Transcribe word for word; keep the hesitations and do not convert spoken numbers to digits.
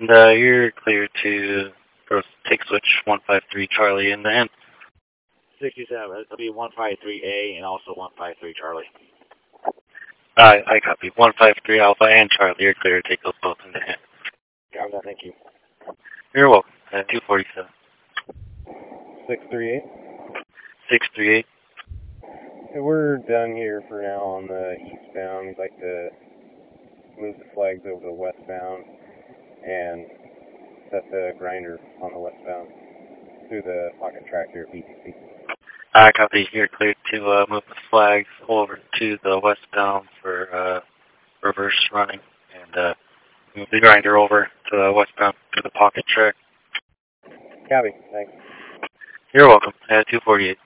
And uh, you're clear to take switch one five three Charlie in the end. sixty-seven, it'll be one five three A and also one five three Charlie. I, I copy. one five three Alpha and Charlie, you're clear to take those both in the hand. Copy that, thank you. You're welcome. Uh, two forty-seven. six three eight. six three eight. Hey, we're done here for now on the eastbound. We'd like to move the flags over to the westbound and set the grinder on the westbound through the pocket track here at B T C. I copy. You're clear to uh, move the flags over to the westbound for uh, reverse running and uh, move the grinder over to the westbound to the pocket track. Copy. Thanks. You're welcome. Uh, two forty-eight.